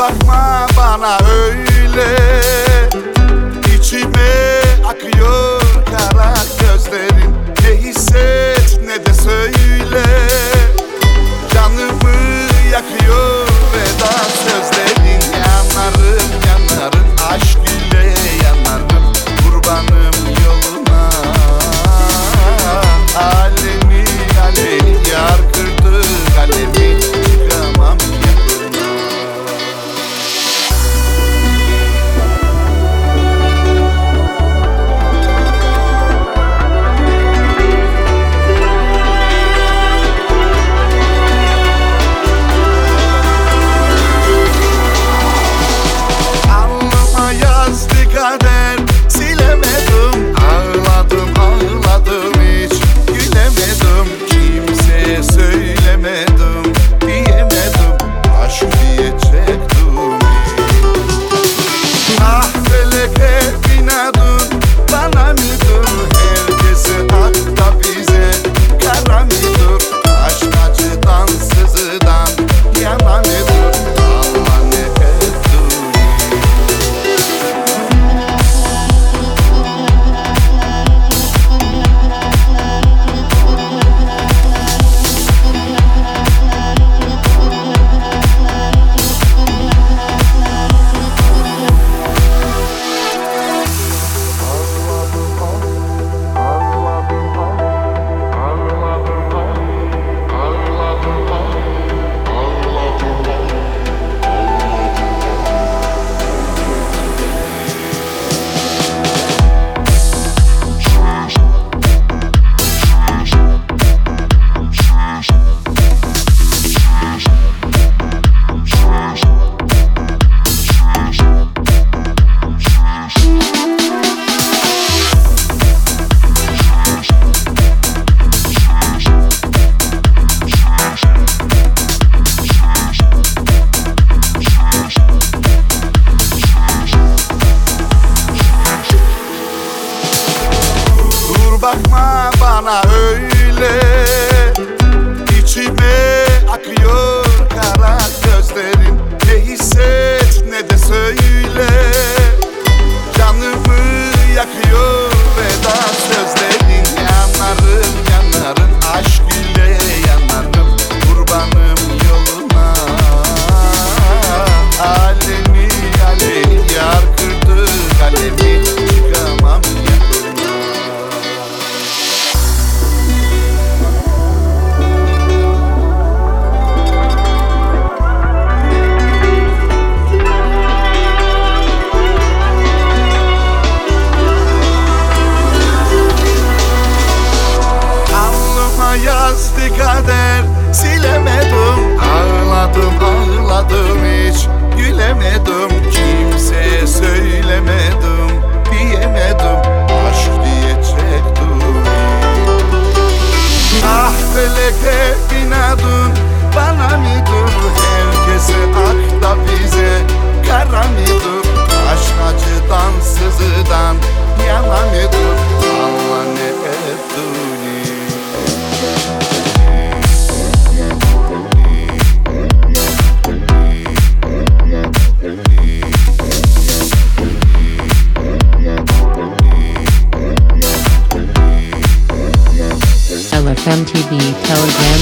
bakma bana öyle, İçime akıyor kara gözlerin. Ne hisset ne de söyle, canımı yakıyor veda sözlerin. Yanarım yanarım aşk ile yanarım, kurbanım yoluna. Alemi alemi yar kırdı kalemi, çıkamam yakına. Alnıma yazdı kader, silemedim. Ağladım ağladım hiç gülemedim. Kimseye söylemedim, diyemedim. Aşk diyecektim. Ah felek hep inadın bana mıdır? Herkese hak da bize kara mıdır? Aşk acıdan sızıdan yana mıdır? Allah ne etti? Bakma bana öyle, İçime akıyor kara gözlerin. Ne hisset ne de söyle, canımı yakıyor veda sözlerin. Yanarım yanarım aşk ile yanarım, kurbanım yoluna. Alemi alemi yar kırdı kalemi, çıkamam yakına. Yazdı kader, silemedim. Ağladım ağladım hiç gülemedim. Kimseye söylemedim, diyemedim. Aşk diyecektim. Ah felek hep inadın bana mıdır? Herkese hak da bize kara mıdır? Aşk acıdan sızıdan yana mıdır? Allah ne etti? LFMTV Telegram